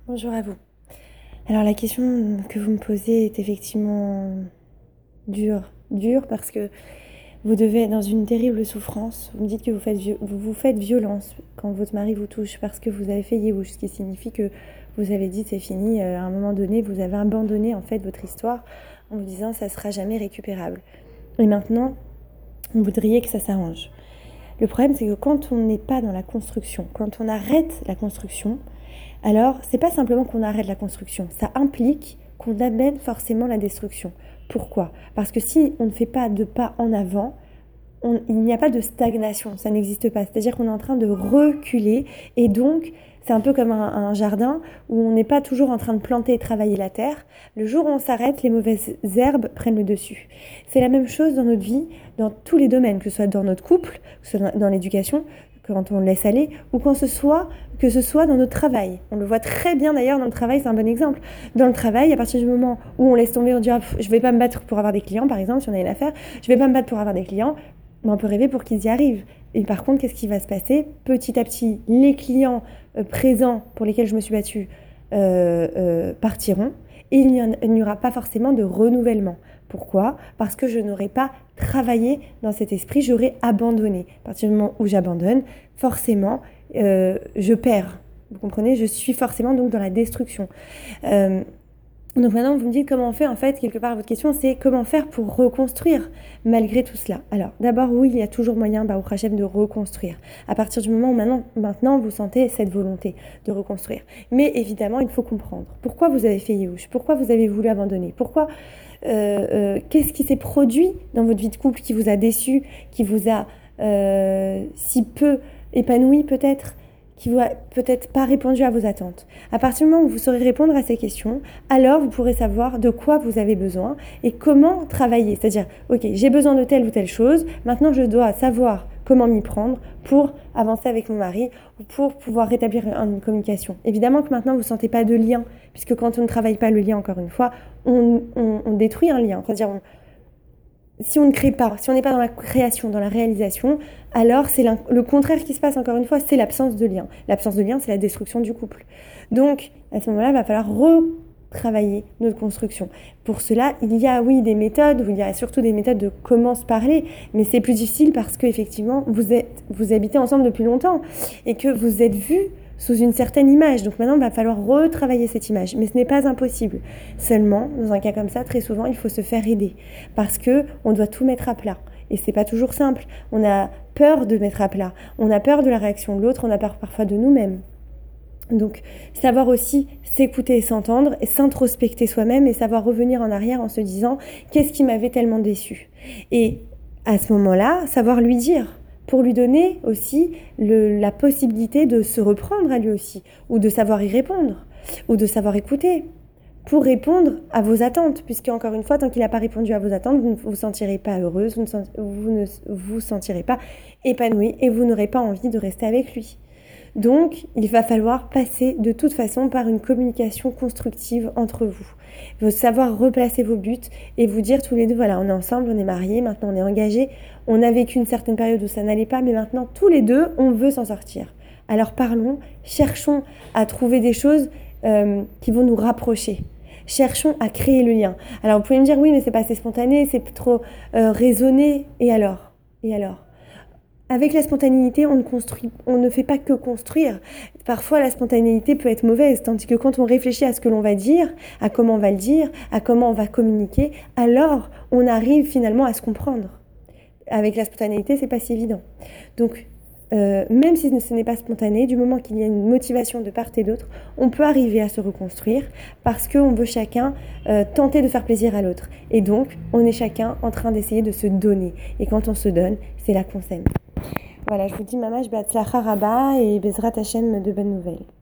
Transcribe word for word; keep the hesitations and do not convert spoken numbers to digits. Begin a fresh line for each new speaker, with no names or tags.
Bonjour à vous. Alors la question que vous me posez est effectivement dure, dure parce que vous devez être dans une terrible souffrance. Vous me dites que vous faites, vous, vous faites violence quand votre mari vous touche parce que vous avez fait Yehush, ce qui signifie que vous avez dit c'est fini. À un moment donné, vous avez abandonné en fait votre histoire en vous disant ça sera jamais récupérable. Et maintenant, vous voudriez que ça s'arrange. Le problème, c'est que quand on n'est pas dans la construction, quand on arrête la construction, alors c'est pas simplement qu'on arrête la construction, ça implique qu'on amène forcément la destruction. Pourquoi ? Parce que si on ne fait pas de pas en avant, on, il n'y a pas de stagnation, ça n'existe pas. C'est-à-dire qu'on est en train de reculer et donc c'est un peu comme un, un jardin où on n'est pas toujours en train de planter et travailler la terre. Le jour où on s'arrête, les mauvaises herbes prennent le dessus. C'est la même chose dans notre vie, dans tous les domaines, que ce soit dans notre couple, que ce soit dans, dans l'éducation, quand on laisse aller, ou quand ce soit, que ce soit dans notre travail. On le voit très bien d'ailleurs dans le travail, c'est un bon exemple. Dans le travail, à partir du moment où on laisse tomber, on dit ah, « je ne vais pas me battre pour avoir des clients », par exemple, si on a une affaire, « je ne vais pas me battre pour avoir des clients », mais on peut rêver pour qu'ils y arrivent. Et par contre, qu'est-ce qui va se passer ? Petit à petit, les clients euh, présents pour lesquels je me suis battue euh, euh, partiront, et il n'y, en, il n'y aura pas forcément de renouvellement. Pourquoi ? Parce que je n'aurai pas travaillé dans cet esprit, j'aurai abandonné. À partir du moment où j'abandonne, forcément, euh, je perds. Vous comprenez ? Je suis forcément donc dans la destruction. Euh, donc maintenant, vous me dites comment on fait, en fait, quelque part, votre question, c'est comment faire pour reconstruire malgré tout cela. Alors, d'abord, oui, il y a toujours moyen, Baruch Hashem, de reconstruire. À partir du moment où maintenant, maintenant, vous sentez cette volonté de reconstruire. Mais évidemment, il faut comprendre. Pourquoi vous avez fait Yehush ? Pourquoi vous avez voulu abandonner ? Pourquoi euh, euh, Qu'est-ce qui s'est produit dans votre vie de couple qui vous a déçu, qui vous a euh, si peu épanoui peut-être ? Qui vous a peut-être pas répondu à vos attentes. À partir du moment où vous saurez répondre à ces questions, alors vous pourrez savoir de quoi vous avez besoin et comment travailler. C'est-à-dire, ok, j'ai besoin de telle ou telle chose, maintenant je dois savoir comment m'y prendre pour avancer avec mon mari ou pour pouvoir rétablir une communication. Évidemment que maintenant vous ne sentez pas de lien, puisque quand on ne travaille pas le lien, encore une fois, on, on, on détruit un lien. C'est-à-dire, on, si on ne crée pas, si on n'est pas dans la création, dans la réalisation, alors c'est le contraire qui se passe, encore une fois, c'est l'absence de lien. L'absence de lien, c'est la destruction du couple. Donc, à ce moment-là, il va falloir retravailler notre construction. Pour cela, il y a, oui, des méthodes, il y a surtout des méthodes de comment se parler, mais c'est plus difficile parce qu'effectivement, vous êtes, vous habitez ensemble depuis longtemps et que vous êtes vus sous une certaine image. Donc maintenant, il va falloir retravailler cette image. Mais ce n'est pas impossible. Seulement, dans un cas comme ça, très souvent, il faut se faire aider. Parce qu'on doit tout mettre à plat. Et c'est pas toujours simple. On a peur de mettre à plat. On a peur de la réaction de l'autre. On a peur parfois de nous-mêmes. Donc, savoir aussi s'écouter et s'entendre, et s'introspecter soi-même et savoir revenir en arrière en se disant « Qu'est-ce qui m'avait tellement déçu ?» Et à ce moment-là, savoir lui dire, pour lui donner aussi le, la possibilité de se reprendre à lui aussi, ou de savoir y répondre, ou de savoir écouter, pour répondre à vos attentes, puisque encore une fois, tant qu'il n'a pas répondu à vos attentes, vous ne vous sentirez pas heureuse, vous ne vous, ne vous sentirez pas épanouie, et vous n'aurez pas envie de rester avec lui. Donc, il va falloir passer de toute façon par une communication constructive entre vous. Il faut savoir replacer vos buts et vous dire tous les deux, voilà, on est ensemble, on est mariés, maintenant on est engagés, on a vécu une certaine période où ça n'allait pas, mais maintenant tous les deux, on veut s'en sortir. Alors parlons, cherchons à trouver des choses euh, qui vont nous rapprocher. Cherchons à créer le lien. Alors vous pouvez me dire, oui, mais c'est pas assez spontané, c'est trop euh, raisonné. Et alors ? Et alors ? Avec la spontanéité, on ne construit, on ne fait pas que construire. Parfois, la spontanéité peut être mauvaise, tandis que quand on réfléchit à ce que l'on va dire, à comment on va le dire, à comment on va communiquer, alors on arrive finalement à se comprendre. Avec la spontanéité, c'est pas si évident. Donc, euh, même si ce n'est pas spontané, du moment qu'il y a une motivation de part et d'autre, on peut arriver à se reconstruire parce qu'on veut chacun euh, tenter de faire plaisir à l'autre. Et donc, on est chacun en train d'essayer de se donner. Et quand on se donne, c'est là qu'on s'aime. Voilà, je vous dis Mamash Be'atzlacha Rabba et Bezrat Hashem de bonnes nouvelles.